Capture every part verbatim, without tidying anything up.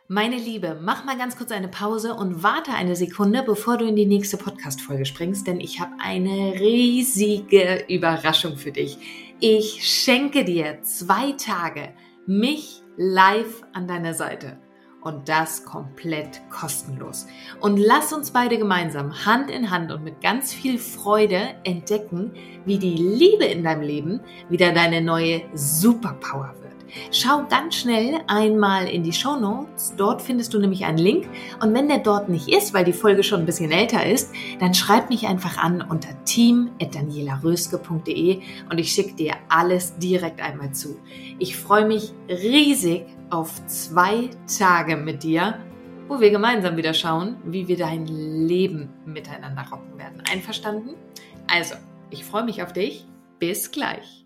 Meine Liebe, mach mal ganz kurz eine Pause und warte eine Sekunde, bevor du in die nächste Podcast-Folge springst, denn ich habe eine riesige Überraschung für dich. Ich schenke dir zwei Tage mich live an deiner Seite und das komplett kostenlos. Und lass uns beide gemeinsam Hand in Hand und mit ganz viel Freude entdecken, wie die Liebe in deinem Leben wieder deine neue Superpower wird. Schau ganz schnell einmal in die Shownotes, dort findest du nämlich einen Link und wenn der dort nicht ist, weil die Folge schon ein bisschen älter ist, dann schreib mich einfach an unter team at daniela röske punkt de und ich schicke dir alles direkt einmal zu. Ich freue mich riesig auf zwei Tage mit dir, wo wir gemeinsam wieder schauen, wie wir dein Leben miteinander rocken werden. Einverstanden? Also, ich freue mich auf dich. Bis gleich.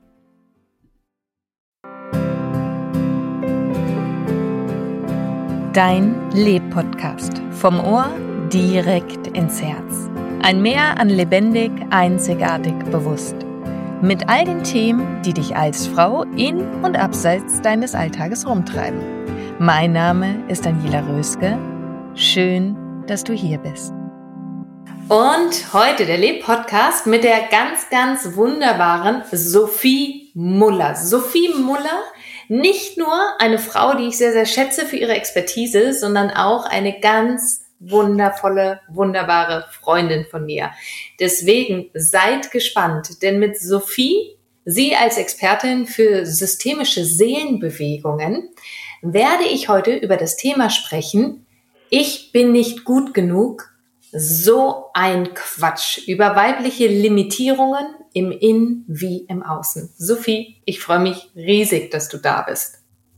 Dein Leb-Podcast. Vom Ohr direkt ins Herz. Ein Meer an lebendig, einzigartig, bewusst. Mit all den Themen, die dich als Frau in und abseits deines Alltages rumtreiben. Mein Name ist Daniela Röske. Schön, dass du hier bist. Und heute der Leb-Podcast mit der ganz, ganz wunderbaren Sophie Muller. Sophie Muller, nicht nur eine Frau, die ich sehr, sehr schätze für ihre Expertise, sondern auch eine ganz wundervolle, wunderbare Freundin von mir. Deswegen seid gespannt, denn mit Sophie, sie als Expertin für systemische Seelenbewegungen, werde ich heute über das Thema sprechen, ich bin nicht gut genug, so ein Quatsch, über weibliche Limitierungen im Innen wie im Außen. Sophie, ich freue mich riesig, dass du da bist.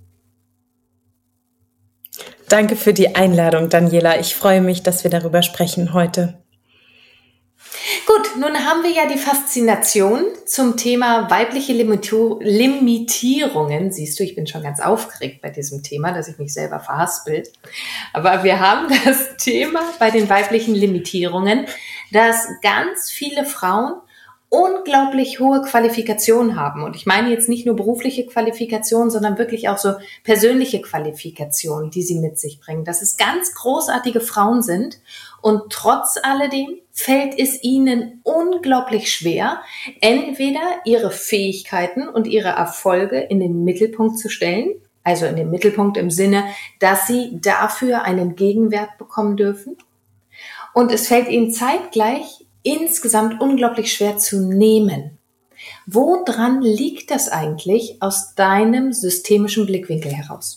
Danke für die Einladung, Daniela. Ich freue mich, dass wir darüber sprechen heute. Gut, nun haben wir ja die Faszination zum Thema weibliche Limitierungen. Siehst du, ich bin schon ganz aufgeregt bei diesem Thema, dass ich mich selber verhaspel. Aber wir haben das Thema bei den weiblichen Limitierungen, dass ganz viele Frauen unglaublich hohe Qualifikationen haben. Und ich meine jetzt nicht nur berufliche Qualifikationen, sondern wirklich auch so persönliche Qualifikationen, die sie mit sich bringen. Dass es ganz großartige Frauen sind und trotz alledem fällt es ihnen unglaublich schwer, entweder ihre Fähigkeiten und ihre Erfolge in den Mittelpunkt zu stellen, also in den Mittelpunkt im Sinne, dass sie dafür einen Gegenwert bekommen dürfen. Und es fällt ihnen zeitgleich insgesamt unglaublich schwer zu nehmen. Woran liegt das eigentlich aus deinem systemischen Blickwinkel heraus?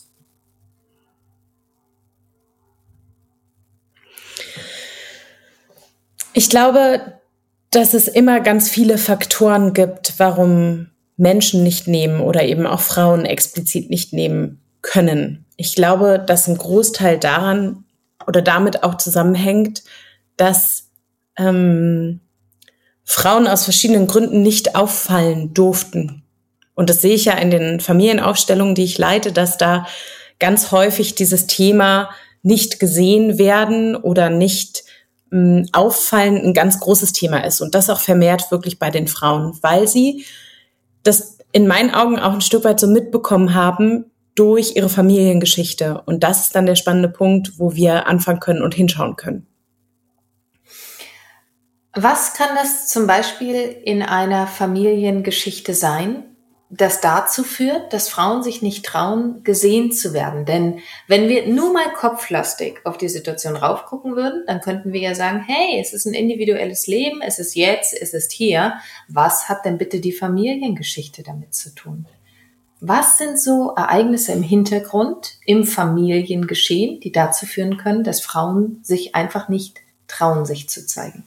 Ich glaube, dass es immer ganz viele Faktoren gibt, warum Menschen nicht nehmen oder eben auch Frauen explizit nicht nehmen können. Ich glaube, dass ein Großteil daran oder damit auch zusammenhängt, dass ähm, Frauen aus verschiedenen Gründen nicht auffallen durften. Und das sehe ich ja in den Familienaufstellungen, die ich leite, dass da ganz häufig dieses Thema nicht gesehen werden oder nicht mh, auffallen ein ganz großes Thema ist. Und das auch vermehrt wirklich bei den Frauen, weil sie das in meinen Augen auch ein Stück weit so mitbekommen haben durch ihre Familiengeschichte. Und das ist dann der spannende Punkt, wo wir anfangen können und hinschauen können. Was kann das zum Beispiel in einer Familiengeschichte sein, das dazu führt, dass Frauen sich nicht trauen, gesehen zu werden? Denn wenn wir nur mal kopflastig auf die Situation raufgucken würden, dann könnten wir ja sagen, hey, es ist ein individuelles Leben, es ist jetzt, es ist hier. Was hat denn bitte die Familiengeschichte damit zu tun? Was sind so Ereignisse im Hintergrund, im Familiengeschehen, die dazu führen können, dass Frauen sich einfach nicht trauen, sich zu zeigen?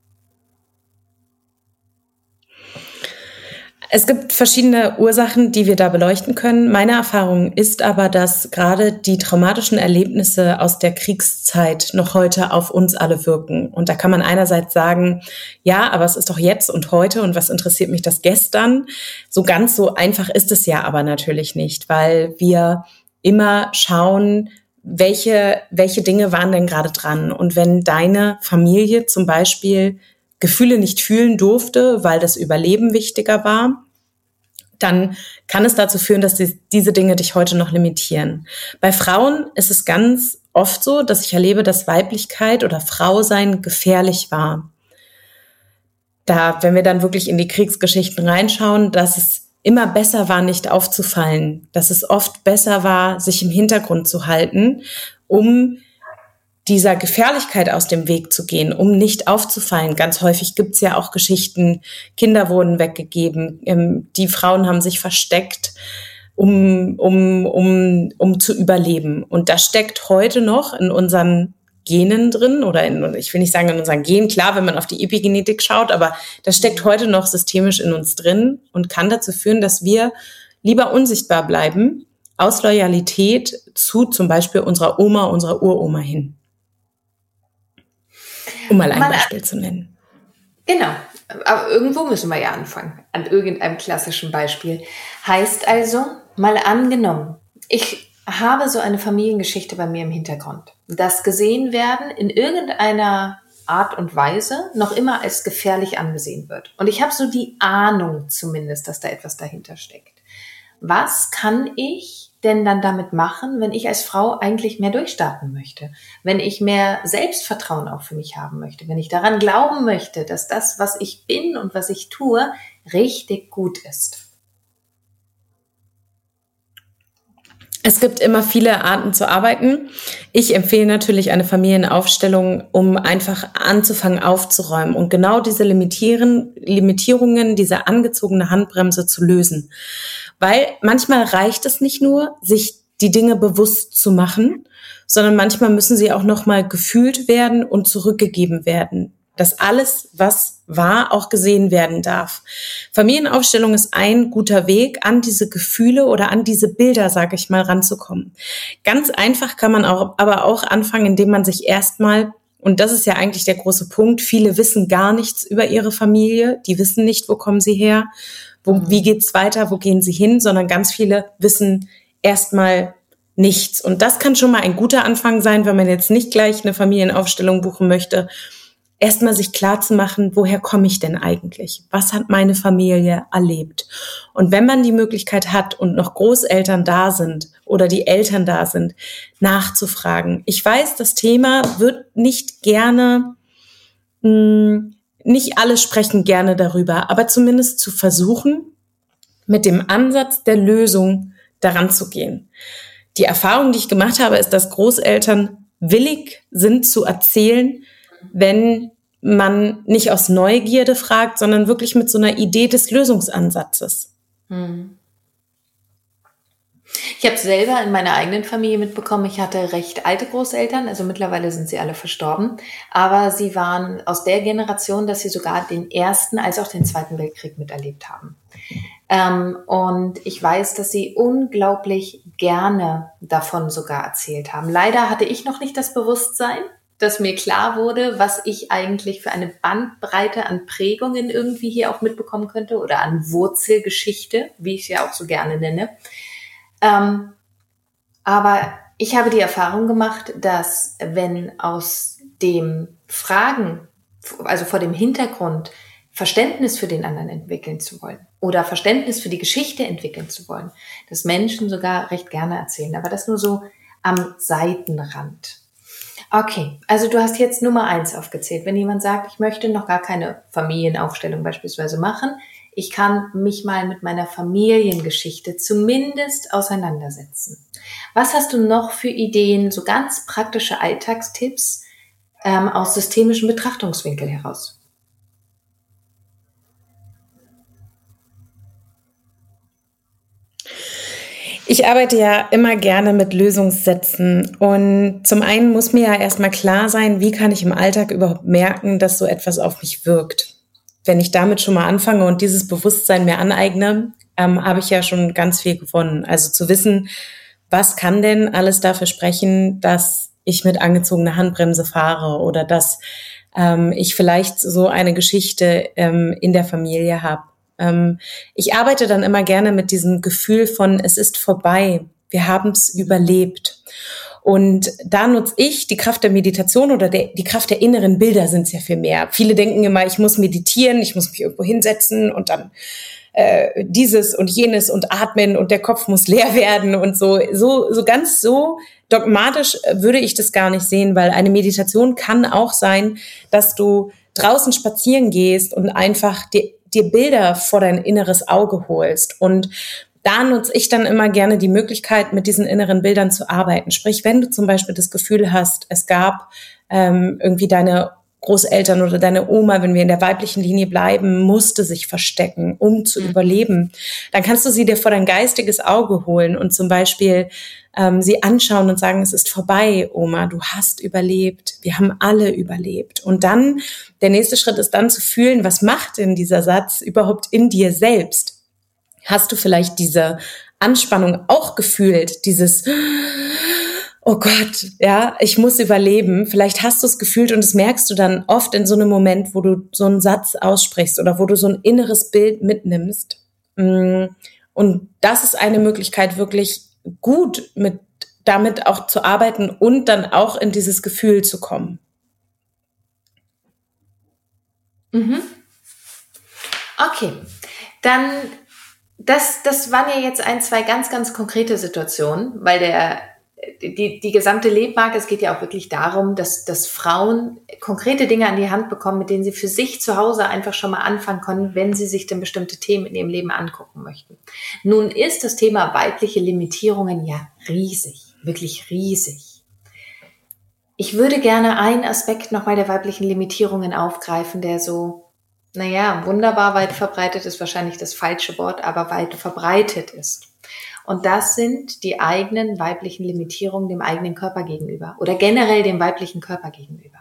Es gibt verschiedene Ursachen, die wir da beleuchten können. Meine Erfahrung ist aber, dass gerade die traumatischen Erlebnisse aus der Kriegszeit noch heute auf uns alle wirken. Und da kann man einerseits sagen, ja, aber es ist doch jetzt und heute und was interessiert mich das gestern? So ganz so einfach ist es ja aber natürlich nicht, weil wir immer schauen, welche, welche Dinge waren denn gerade dran? Und wenn deine Familie zum Beispiel Gefühle nicht fühlen durfte, weil das Überleben wichtiger war, dann kann es dazu führen, dass die, diese Dinge dich heute noch limitieren. Bei Frauen ist es ganz oft so, dass ich erlebe, dass Weiblichkeit oder Frausein gefährlich war. Da, wenn wir dann wirklich in die Kriegsgeschichten reinschauen, dass es immer besser war, nicht aufzufallen, dass es oft besser war, sich im Hintergrund zu halten, um dieser Gefährlichkeit aus dem Weg zu gehen, um nicht aufzufallen. Ganz häufig gibt's ja auch Geschichten, Kinder wurden weggegeben, ähm, die Frauen haben sich versteckt, um, um, um, um zu überleben. Und das steckt heute noch in unseren Genen drin oder in, ich will nicht sagen in unseren Genen, klar, wenn man auf die Epigenetik schaut, aber das steckt heute noch systemisch in uns drin und kann dazu führen, dass wir lieber unsichtbar bleiben, aus Loyalität zu zum Beispiel unserer Oma, unserer Uroma hin. Um mal ein mal Beispiel zu nennen. Genau, aber irgendwo müssen wir ja anfangen, an irgendeinem klassischen Beispiel. Heißt also, mal angenommen, ich habe so eine Familiengeschichte bei mir im Hintergrund. Das gesehen werden in irgendeiner Art und Weise noch immer als gefährlich angesehen wird. Und ich habe so die Ahnung zumindest, dass da etwas dahinter steckt. Was kann ich denn dann damit machen, wenn ich als Frau eigentlich mehr durchstarten möchte? Wenn ich mehr Selbstvertrauen auch für mich haben möchte? Wenn ich daran glauben möchte, dass das, was ich bin und was ich tue, richtig gut ist? Es gibt immer viele Arten zu arbeiten. Ich empfehle natürlich eine Familienaufstellung, um einfach anzufangen aufzuräumen und genau diese Limitieren, Limitierungen, diese angezogene Handbremse zu lösen. Weil manchmal reicht es nicht nur, sich die Dinge bewusst zu machen, sondern manchmal müssen sie auch nochmal gefühlt werden und zurückgegeben werden. Dass alles, was war, auch gesehen werden darf. Familienaufstellung ist ein guter Weg, an diese Gefühle oder an diese Bilder, sage ich mal, ranzukommen. Ganz einfach kann man auch, aber auch anfangen, indem man sich erstmal, und das ist ja eigentlich der große Punkt, viele wissen gar nichts über ihre Familie, die wissen nicht, wo kommen sie her, wo, wie geht's weiter, wo gehen sie hin, sondern ganz viele wissen erstmal nichts. Und das kann schon mal ein guter Anfang sein, wenn man jetzt nicht gleich eine Familienaufstellung buchen möchte, erstmal sich klar zu machen, woher komme ich denn eigentlich? Was hat meine Familie erlebt? Und wenn man die Möglichkeit hat und noch Großeltern da sind oder die Eltern da sind, nachzufragen. Ich weiß, das Thema wird nicht gerne, mh, nicht alle sprechen gerne darüber, aber zumindest zu versuchen, mit dem Ansatz der Lösung daran zu gehen. Die Erfahrung, die ich gemacht habe, ist, dass Großeltern willig sind zu erzählen, wenn man nicht aus Neugierde fragt, sondern wirklich mit so einer Idee des Lösungsansatzes. Hm. Ich habe selber in meiner eigenen Familie mitbekommen, ich hatte recht alte Großeltern, also mittlerweile sind sie alle verstorben, aber sie waren aus der Generation, dass sie sogar den Ersten als auch den Zweiten Weltkrieg miterlebt haben. Ähm, und ich weiß, dass sie unglaublich gerne davon sogar erzählt haben. Leider hatte ich noch nicht das Bewusstsein, dass mir klar wurde, was ich eigentlich für eine Bandbreite an Prägungen irgendwie hier auch mitbekommen könnte oder an Wurzelgeschichte, wie ich es ja auch so gerne nenne. Ähm, aber ich habe die Erfahrung gemacht, dass wenn aus dem Fragen, also vor dem Hintergrund, Verständnis für den anderen entwickeln zu wollen oder Verständnis für die Geschichte entwickeln zu wollen, dass Menschen sogar recht gerne erzählen, aber das nur so am Seitenrand. Okay, also du hast jetzt Nummer eins aufgezählt. Wenn jemand sagt, ich möchte noch gar keine Familienaufstellung beispielsweise machen, ich kann mich mal mit meiner Familiengeschichte zumindest auseinandersetzen. Was hast du noch für Ideen, so ganz praktische Alltagstipps ähm, aus systemischen Betrachtungswinkel heraus? Ich arbeite ja immer gerne mit Lösungssätzen und zum einen muss mir ja erstmal klar sein, wie kann ich im Alltag überhaupt merken, dass so etwas auf mich wirkt. Wenn ich damit schon mal anfange und dieses Bewusstsein mir aneigne, ähm, habe ich ja schon ganz viel gewonnen. Also zu wissen, was kann denn alles dafür sprechen, dass ich mit angezogener Handbremse fahre oder dass ähm, ich vielleicht so eine Geschichte ähm, in der Familie habe. Ich arbeite dann immer gerne mit diesem Gefühl von, es ist vorbei, wir haben es überlebt. Und da nutze ich die Kraft der Meditation oder der, die Kraft der inneren Bilder sind es ja viel mehr. Viele denken immer, ich muss meditieren, ich muss mich irgendwo hinsetzen und dann äh, dieses und jenes und atmen und der Kopf muss leer werden und so, so, so ganz so dogmatisch würde ich das gar nicht sehen, weil eine Meditation kann auch sein, dass du draußen spazieren gehst und einfach dir, dir Bilder vor dein inneres Auge holst. Und da nutze ich dann immer gerne die Möglichkeit, mit diesen inneren Bildern zu arbeiten. Sprich, wenn du zum Beispiel das Gefühl hast, es gab ähm, irgendwie deine Großeltern oder deine Oma, wenn wir in der weiblichen Linie bleiben, musste sich verstecken, um zu mhm. überleben, dann kannst du sie dir vor dein geistiges Auge holen und zum Beispiel ähm, sie anschauen und sagen, es ist vorbei, Oma, du hast überlebt, wir haben alle überlebt. Und dann, der nächste Schritt ist dann zu fühlen, was macht denn dieser Satz überhaupt in dir selbst? Hast du vielleicht diese Anspannung auch gefühlt, dieses oh Gott, ja, ich muss überleben. Vielleicht hast du es gefühlt und das merkst du dann oft in so einem Moment, wo du so einen Satz aussprichst oder wo du so ein inneres Bild mitnimmst. Und das ist eine Möglichkeit, wirklich gut mit damit auch zu arbeiten und dann auch in dieses Gefühl zu kommen. Mhm. Okay, dann das, das waren ja jetzt ein, zwei ganz, ganz konkrete Situationen, weil der Die, die gesamte Lebmarke, es geht ja auch wirklich darum, dass, dass Frauen konkrete Dinge an die Hand bekommen, mit denen sie für sich zu Hause einfach schon mal anfangen können, wenn sie sich dann bestimmte Themen in ihrem Leben angucken möchten. Nun ist das Thema weibliche Limitierungen ja riesig, wirklich riesig. Ich würde gerne einen Aspekt nochmal der weiblichen Limitierungen aufgreifen, der so, naja, wunderbar weit verbreitet ist wahrscheinlich das falsche Wort, aber weit verbreitet ist. Und das sind die eigenen weiblichen Limitierungen dem eigenen Körper gegenüber oder generell dem weiblichen Körper gegenüber.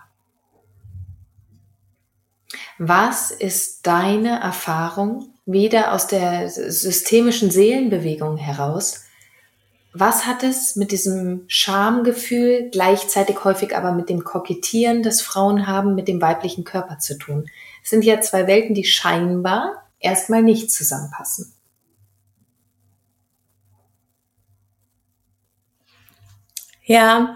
Was ist deine Erfahrung wieder aus der systemischen Seelenbewegung heraus? Was hat es mit diesem Schamgefühl, gleichzeitig häufig aber mit dem Kokettieren, das Frauen haben, mit dem weiblichen Körper zu tun? Es sind ja zwei Welten, die scheinbar erstmal nicht zusammenpassen. Ja,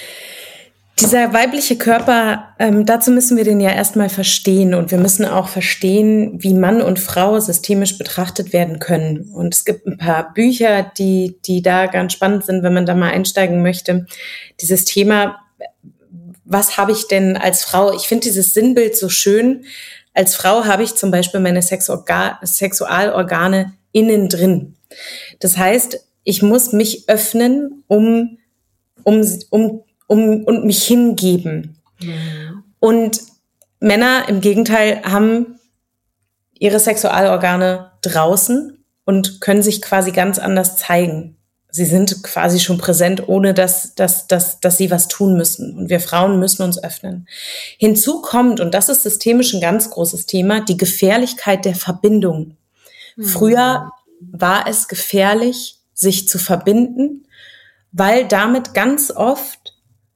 dieser weibliche Körper, ähm, dazu müssen wir den ja erstmal verstehen und wir müssen auch verstehen, wie Mann und Frau systemisch betrachtet werden können. Und es gibt ein paar Bücher, die, die da ganz spannend sind, wenn man da mal einsteigen möchte. Dieses Thema, was habe ich denn als Frau? Ich finde dieses Sinnbild so schön. Als Frau habe ich zum Beispiel meine Sexualorga- Sexualorgane innen drin. Das heißt, ich muss mich öffnen, um Um, um, um, und mich hingeben. Mhm. Und Männer im Gegenteil haben ihre Sexualorgane draußen und können sich quasi ganz anders zeigen. Sie sind quasi schon präsent, ohne dass, dass, dass, dass sie was tun müssen. Und wir Frauen müssen uns öffnen. Hinzu kommt, und das ist systemisch ein ganz großes Thema, die Gefährlichkeit der Verbindung. Mhm. Früher war es gefährlich, sich zu verbinden, weil damit ganz oft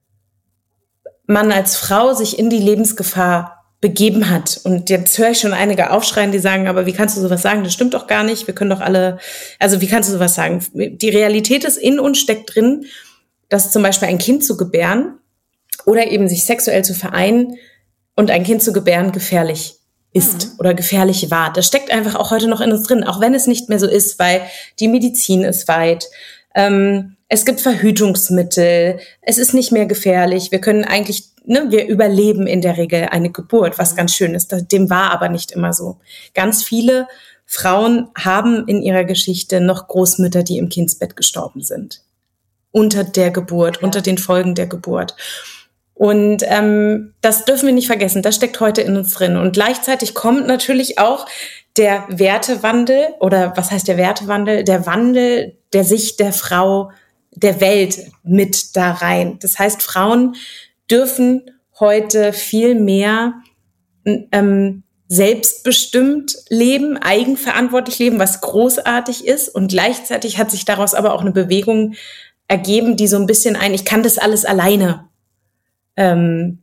man als Frau sich in die Lebensgefahr begeben hat. Und jetzt höre ich schon einige aufschreien, die sagen, aber wie kannst du sowas sagen? Das stimmt doch gar nicht. Wir können doch alle, also wie kannst du sowas sagen? Die Realität ist, in uns steckt drin, dass zum Beispiel ein Kind zu gebären oder eben sich sexuell zu vereinen und ein Kind zu gebären gefährlich ist mhm. oder gefährlich war. Das steckt einfach auch heute noch in uns drin, auch wenn es nicht mehr so ist, weil die Medizin ist weit. Ähm, es gibt Verhütungsmittel, es ist nicht mehr gefährlich, wir können eigentlich, ne, wir überleben in der Regel eine Geburt, was ganz schön ist, dem war aber nicht immer so. Ganz viele Frauen haben in ihrer Geschichte noch Großmütter, die im Kindsbett gestorben sind. Unter der Geburt, ja. unter den Folgen der Geburt. Und ähm, das dürfen wir nicht vergessen, das steckt heute in uns drin. Und gleichzeitig kommt natürlich auch der Wertewandel, oder was heißt der Wertewandel? Der Wandel der Sicht der Frau, der Welt mit da rein. Das heißt, Frauen dürfen heute viel mehr ähm, selbstbestimmt leben, eigenverantwortlich leben, was großartig ist. Und gleichzeitig hat sich daraus aber auch eine Bewegung ergeben, die so ein bisschen ein, ich kann das alles alleine, ähm,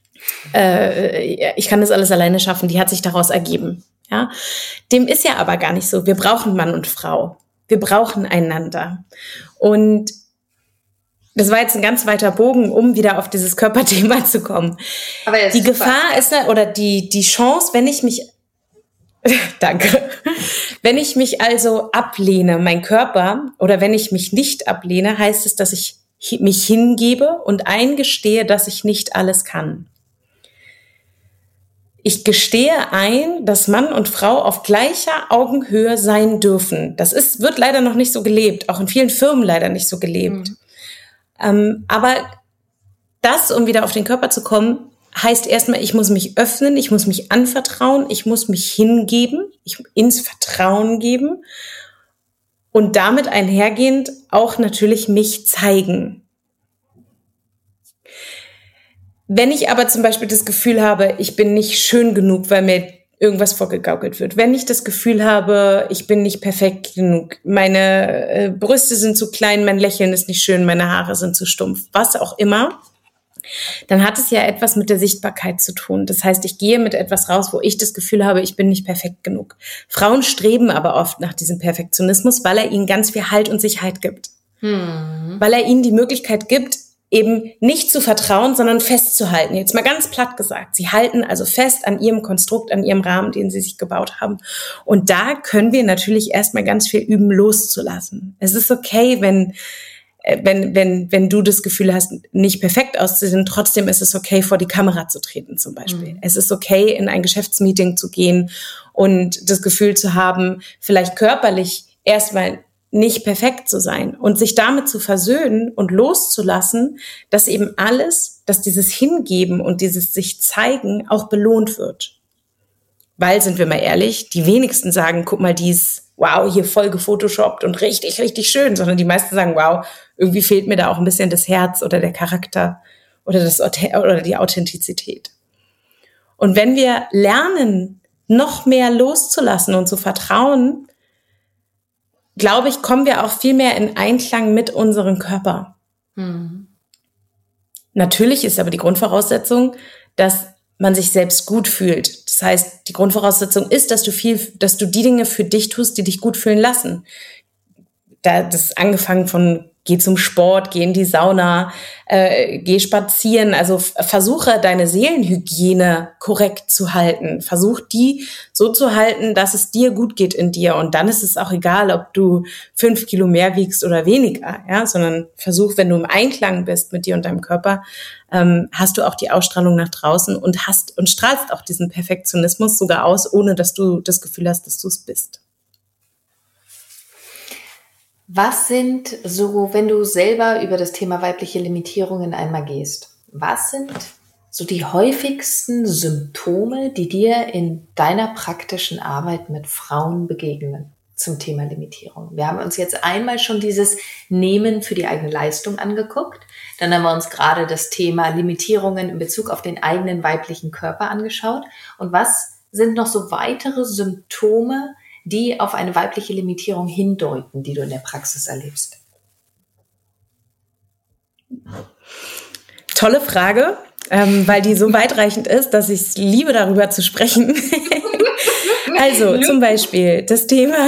äh, ich kann das alles alleine schaffen, die hat sich daraus ergeben. Ja, dem ist ja aber gar nicht so. Wir brauchen Mann und Frau. Wir brauchen einander. Und das war jetzt ein ganz weiter Bogen, um wieder auf dieses Körperthema zu kommen. Aber die Gefahr ist ja, oder die, die Chance, wenn ich mich Danke. Wenn ich mich also ablehne, mein Körper, oder wenn ich mich nicht ablehne, heißt es, dass ich mich hingebe und eingestehe, dass ich nicht alles kann. Ich gestehe ein, dass Mann und Frau auf gleicher Augenhöhe sein dürfen. Das ist, wird leider noch nicht so gelebt, auch in vielen Firmen leider nicht so gelebt. Mhm. Ähm, aber das, um wieder auf den Körper zu kommen, heißt erstmal, ich muss mich öffnen, ich muss mich anvertrauen, ich muss mich hingeben, ich ins Vertrauen geben und damit einhergehend auch natürlich mich zeigen. Wenn ich aber zum Beispiel das Gefühl habe, ich bin nicht schön genug, weil mir irgendwas vorgegaukelt wird, wenn ich das Gefühl habe, ich bin nicht perfekt genug, meine äh, Brüste sind zu klein, mein Lächeln ist nicht schön, meine Haare sind zu stumpf, was auch immer, dann hat es ja etwas mit der Sichtbarkeit zu tun. Das heißt, ich gehe mit etwas raus, wo ich das Gefühl habe, ich bin nicht perfekt genug. Frauen streben aber oft nach diesem Perfektionismus, weil er ihnen ganz viel Halt und Sicherheit gibt. Hm. Weil er ihnen die Möglichkeit gibt, eben nicht zu vertrauen, sondern festzuhalten. Jetzt mal ganz platt gesagt. Sie halten also fest an ihrem Konstrukt, an ihrem Rahmen, den sie sich gebaut haben. Und da können wir natürlich erstmal ganz viel üben, loszulassen. Es ist okay, wenn wenn wenn wenn du das Gefühl hast, nicht perfekt auszusehen, trotzdem ist es okay, vor die Kamera zu treten zum Beispiel. Mhm. Es ist okay, in ein Geschäftsmeeting zu gehen und das Gefühl zu haben, vielleicht körperlich erstmal nicht perfekt zu sein und sich damit zu versöhnen und loszulassen, dass eben alles, dass dieses Hingeben und dieses sich zeigen auch belohnt wird. Weil, sind wir mal ehrlich, die wenigsten sagen, guck mal, die ist, wow, hier voll gefotoshoppt und richtig, richtig schön, sondern die meisten sagen, wow, irgendwie fehlt mir da auch ein bisschen das Herz oder der Charakter oder das oder die Authentizität. Und wenn wir lernen, noch mehr loszulassen und zu vertrauen, glaube ich, kommen wir auch viel mehr in Einklang mit unserem Körper. Hm. Natürlich ist aber die Grundvoraussetzung, dass man sich selbst gut fühlt. Das heißt, die Grundvoraussetzung ist, dass du viel, dass du die Dinge für dich tust, die dich gut fühlen lassen. Da, das ist angefangen von geh zum Sport, geh in die Sauna, äh, geh spazieren. Also f- versuche deine Seelenhygiene korrekt zu halten. Versuch die so zu halten, dass es dir gut geht in dir. Und dann ist es auch egal, ob du fünf Kilo mehr wiegst oder weniger, ja, sondern versuch, wenn du im Einklang bist mit dir und deinem Körper, ähm, hast du auch die Ausstrahlung nach draußen und hast und strahlst auch diesen Perfektionismus sogar aus, ohne dass du das Gefühl hast, dass du es bist. Was sind so, wenn du selber über das Thema weibliche Limitierungen einmal gehst, was sind so die häufigsten Symptome, die dir in deiner praktischen Arbeit mit Frauen begegnen zum Thema Limitierung? Wir haben uns jetzt einmal schon dieses Nehmen für die eigene Leistung angeguckt. Dann haben wir uns gerade das Thema Limitierungen in Bezug auf den eigenen weiblichen Körper angeschaut. Und was sind noch so weitere Symptome, die auf eine weibliche Limitierung hindeuten, die du in der Praxis erlebst? Tolle Frage, ähm, weil die so weitreichend ist, dass ich es liebe, darüber zu sprechen. Also zum Beispiel das Thema,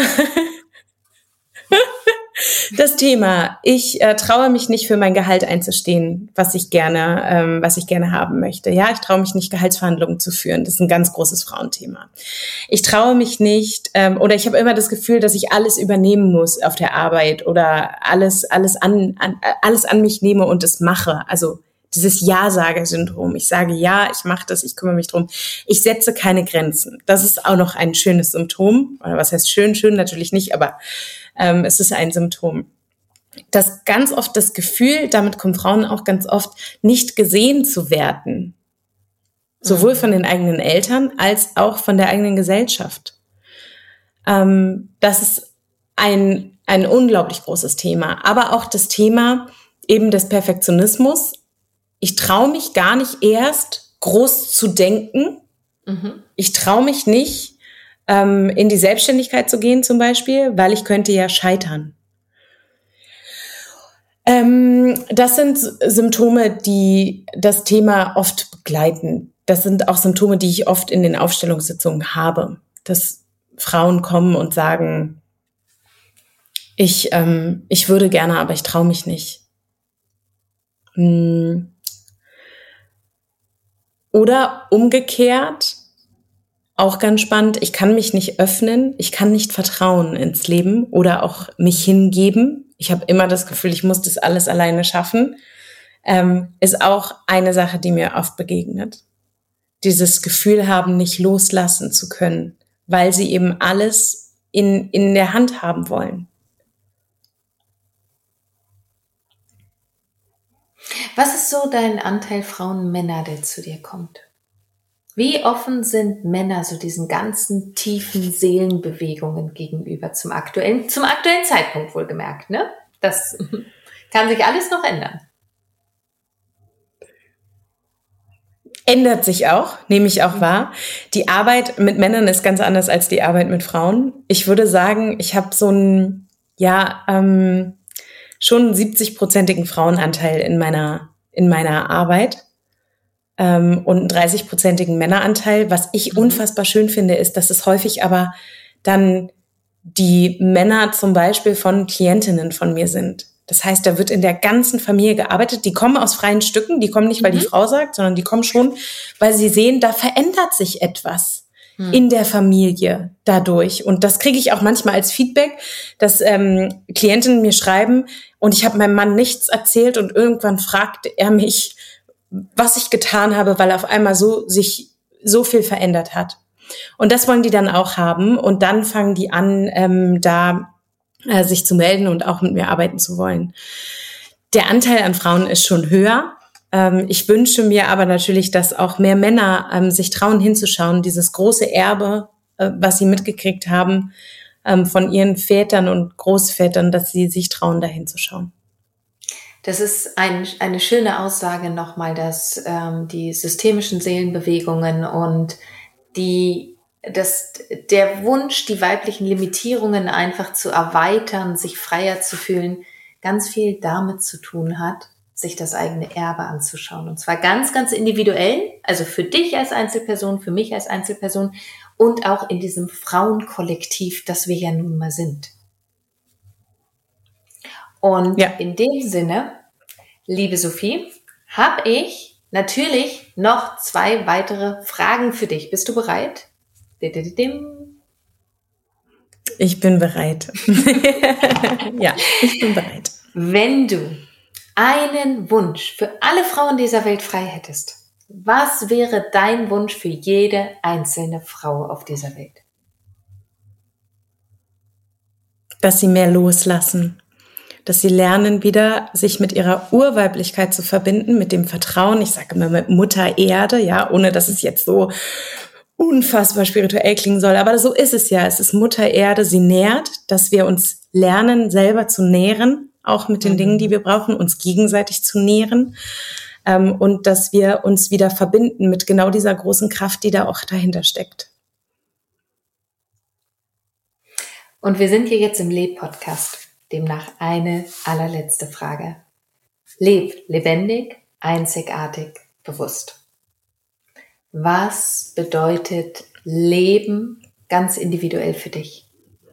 das Thema, ich äh, traue mich nicht für mein Gehalt einzustehen, was ich gerne, ähm, was ich gerne haben möchte. Ja, ich traue mich nicht, Gehaltsverhandlungen zu führen. Das ist ein ganz großes Frauenthema. Ich traue mich nicht, ähm, oder ich habe immer das Gefühl, dass ich alles übernehmen muss auf der Arbeit oder alles, alles an, an alles an mich nehme und es mache. Also dieses Ja-Sager-Syndrom. Ich sage ja, ich mache das, ich kümmere mich drum. Ich setze keine Grenzen. Das ist auch noch ein schönes Symptom. Oder was heißt schön? Schön natürlich nicht, aber ähm, es ist ein Symptom. Das ganz oft das Gefühl, damit kommen Frauen auch ganz oft, nicht gesehen zu werden. Sowohl von den eigenen Eltern als auch von der eigenen Gesellschaft. Ähm, das ist ein, ein unglaublich großes Thema. Aber auch das Thema eben des Perfektionismus. Ich traue mich gar nicht erst groß zu denken. Mhm. Ich traue mich nicht, ähm, in die Selbstständigkeit zu gehen zum Beispiel, weil ich könnte ja scheitern. Ähm, das sind Symptome, die das Thema oft begleiten. Das sind auch Symptome, die ich oft in den Aufstellungssitzungen habe, dass Frauen kommen und sagen, ich, ähm, ich würde gerne, aber ich traue mich nicht. Hm. Oder umgekehrt, auch ganz spannend, ich kann mich nicht öffnen, ich kann nicht vertrauen ins Leben oder auch mich hingeben. Ich habe immer das Gefühl, ich muss das alles alleine schaffen. Ähm, ist auch eine Sache, die mir oft begegnet. Dieses Gefühl haben, nicht loslassen zu können, weil sie eben alles in, in der Hand haben wollen. Was ist so dein Anteil Frauen-Männer, der zu dir kommt? Wie offen sind Männer so diesen ganzen tiefen Seelenbewegungen gegenüber zum aktuellen, zum aktuellen Zeitpunkt wohlgemerkt, ne? Das kann sich alles noch ändern. Ändert sich auch, nehme ich auch wahr. Die Arbeit mit Männern ist ganz anders als die Arbeit mit Frauen. Ich würde sagen, ich habe so einen, ja, ähm, schon einen siebzig-prozentigen Frauenanteil in meiner, in meiner Arbeit. Ähm, und einen dreißig-prozentigen Männeranteil. Was ich mhm. unfassbar schön finde, ist, dass es häufig aber dann die Männer zum Beispiel von Klientinnen von mir sind. Das heißt, da wird in der ganzen Familie gearbeitet. Die kommen aus freien Stücken, die kommen nicht, weil mhm. die Frau sagt, sondern die kommen schon, weil sie sehen, da verändert sich etwas mhm. in der Familie dadurch. Und das kriege ich auch manchmal als Feedback, dass ähm, Klientinnen mir schreiben, und ich habe meinem Mann nichts erzählt und irgendwann fragte er mich, was ich getan habe, weil auf einmal so sich so viel verändert hat. Und das wollen die dann auch haben. Und dann fangen die an, ähm, da äh, sich zu melden und auch mit mir arbeiten zu wollen. Der Anteil an Frauen ist schon höher. Ähm, ich wünsche mir aber natürlich, dass auch mehr Männer ähm, sich trauen hinzuschauen, dieses große Erbe, äh, was sie mitgekriegt haben ähm, von ihren Vätern und Großvätern, dass sie sich trauen, da hinzuschauen. Das ist ein, eine schöne Aussage nochmal, dass ähm, die systemischen Seelenbewegungen und die, das, der Wunsch, die weiblichen Limitierungen einfach zu erweitern, sich freier zu fühlen, ganz viel damit zu tun hat, sich das eigene Erbe anzuschauen. Und zwar ganz, ganz individuell, also für dich als Einzelperson, für mich als Einzelperson und auch in diesem Frauenkollektiv, das wir ja nun mal sind. Und ja. in dem Sinne, liebe Sophie, habe ich natürlich noch zwei weitere Fragen für dich. Bist du bereit? Ich bin bereit. Ja, ich bin bereit. Wenn du einen Wunsch für alle Frauen dieser Welt frei hättest, was wäre dein Wunsch für jede einzelne Frau auf dieser Welt? Dass sie mehr loslassen. Dass sie lernen, wieder sich mit ihrer Urweiblichkeit zu verbinden, mit dem Vertrauen, ich sage immer mit Mutter Erde, ja, ohne dass es jetzt so unfassbar spirituell klingen soll, aber so ist es ja, es ist Mutter Erde, sie nährt, dass wir uns lernen, selber zu nähren, auch mit den mhm. Dingen, die wir brauchen, uns gegenseitig zu nähren, ähm, und dass wir uns wieder verbinden mit genau dieser großen Kraft, die da auch dahinter steckt. Und wir sind hier jetzt im Leb-Podcast. Demnach eine allerletzte Frage. Leb lebendig, einzigartig, bewusst. Was bedeutet Leben ganz individuell für dich?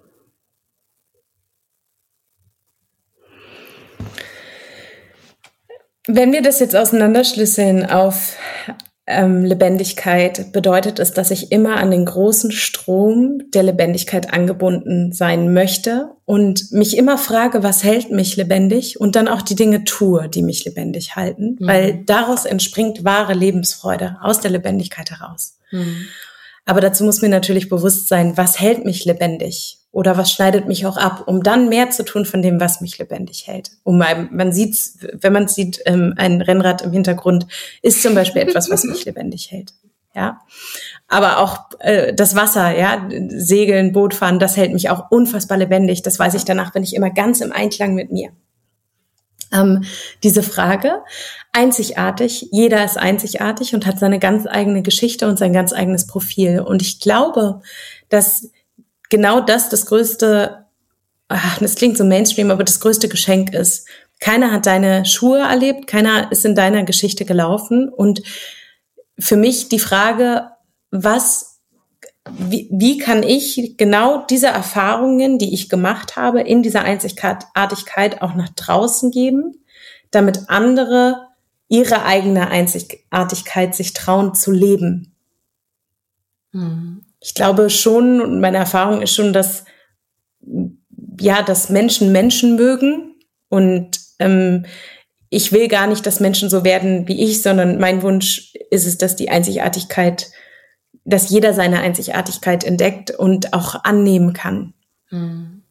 Wenn wir das jetzt auseinanderschlüsseln auf ähm, Lebendigkeit, bedeutet es, dass ich immer an den großen Strom der Lebendigkeit angebunden sein möchte und mich immer frage, was hält mich lebendig, und dann auch die Dinge tue, die mich lebendig halten, mhm. weil daraus entspringt wahre Lebensfreude, aus der Lebendigkeit heraus. Mhm. Aber dazu muss mir natürlich bewusst sein, was hält mich lebendig oder was schneidet mich auch ab, um dann mehr zu tun von dem, was mich lebendig hält. Um, man sieht's, wenn man sieht, ein Rennrad im Hintergrund ist zum Beispiel etwas, was mich lebendig hält. Ja, aber auch äh, das Wasser, ja, Segeln, Boot fahren, das hält mich auch unfassbar lebendig. Das weiß ich danach, bin ich immer ganz im Einklang mit mir. Ähm, diese Frage, einzigartig, jeder ist einzigartig und hat seine ganz eigene Geschichte und sein ganz eigenes Profil. Und ich glaube, dass genau das das größte, ach, das klingt so Mainstream, aber das größte Geschenk ist. Keiner hat deine Schuhe erlebt, keiner ist in deiner Geschichte gelaufen. Und für mich die Frage, was, wie, wie kann ich genau diese Erfahrungen, die ich gemacht habe, in dieser Einzigartigkeit auch nach draußen geben, damit andere ihre eigene Einzigartigkeit sich trauen zu leben. Hm. Ich glaube schon, und meine Erfahrung ist schon, dass, ja, dass Menschen Menschen mögen. Und ähm, ich will gar nicht, dass Menschen so werden wie ich, sondern mein Wunsch ist es, dass die Einzigartigkeit, dass jeder seine Einzigartigkeit entdeckt und auch annehmen kann. Mhm.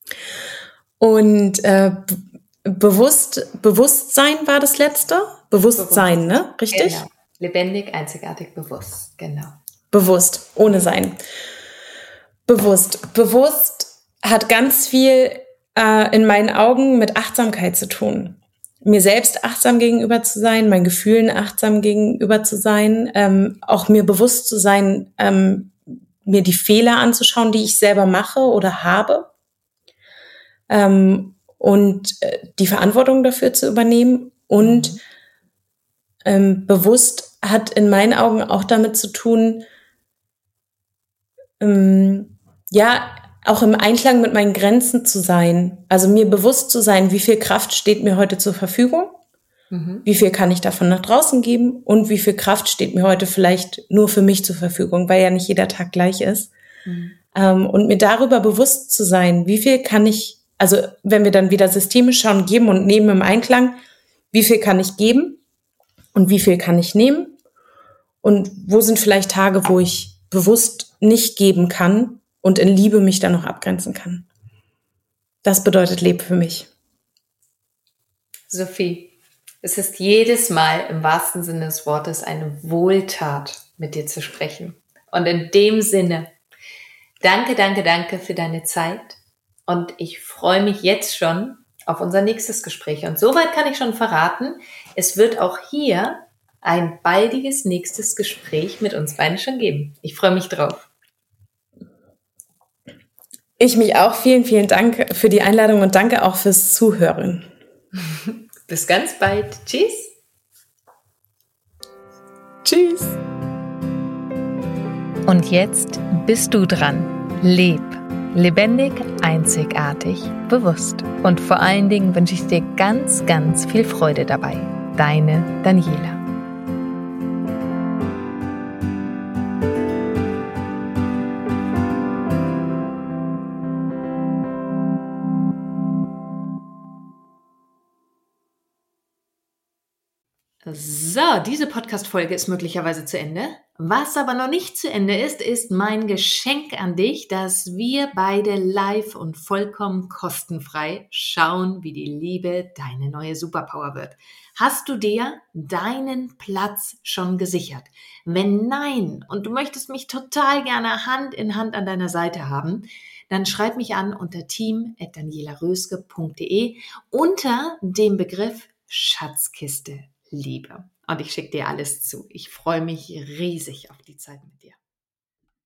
Und äh, bewusst, Bewusstsein war das letzte? Bewusstsein, Bewusst. Ne? Richtig? Genau. Lebendig, einzigartig, bewusst. Genau. Bewusst, ohne Sein. Bewusst. Bewusst hat ganz viel äh, in meinen Augen mit Achtsamkeit zu tun. Mir selbst achtsam gegenüber zu sein, meinen Gefühlen achtsam gegenüber zu sein, ähm, auch mir bewusst zu sein, ähm, mir die Fehler anzuschauen, die ich selber mache oder habe, ähm, und äh, die Verantwortung dafür zu übernehmen. Und mhm. ähm, bewusst hat in meinen Augen auch damit zu tun, ähm, ja, auch im Einklang mit meinen Grenzen zu sein. Also mir bewusst zu sein, wie viel Kraft steht mir heute zur Verfügung, mhm. wie viel kann ich davon nach draußen geben und wie viel Kraft steht mir heute vielleicht nur für mich zur Verfügung, weil ja nicht jeder Tag gleich ist. Mhm. Ähm, und mir darüber bewusst zu sein, wie viel kann ich, also wenn wir dann wieder systemisch schauen, geben und nehmen im Einklang, wie viel kann ich geben und wie viel kann ich nehmen und wo sind vielleicht Tage, wo ich bewusst nicht geben kann und in Liebe mich dann noch abgrenzen kann. Das bedeutet Leben für mich. Sophie, es ist jedes Mal im wahrsten Sinne des Wortes eine Wohltat, mit dir zu sprechen. Und in dem Sinne, danke, danke, danke für deine Zeit. Und ich freue mich jetzt schon auf unser nächstes Gespräch. Und soweit kann ich schon verraten, es wird auch hier ein baldiges nächstes Gespräch mit uns beiden schon geben. Ich freue mich drauf. Ich mich auch. Vielen, vielen Dank für die Einladung und danke auch fürs Zuhören. Bis ganz bald. Tschüss. Tschüss. Und jetzt bist du dran. Leb. Lebendig, einzigartig, bewusst. Und vor allen Dingen wünsche ich dir ganz, ganz viel Freude dabei. Deine Daniela. So, diese Podcast-Folge ist möglicherweise zu Ende. Was aber noch nicht zu Ende ist, ist mein Geschenk an dich, dass wir beide live und vollkommen kostenfrei schauen, wie die Liebe deine neue Superpower wird. Hast du dir deinen Platz schon gesichert? Wenn nein und du möchtest mich total gerne Hand in Hand an deiner Seite haben, dann schreib mich an unter team at daniela röske punkt de unter dem Begriff Schatzkiste Liebe. Und ich schicke dir alles zu. Ich freue mich riesig auf die Zeit mit dir.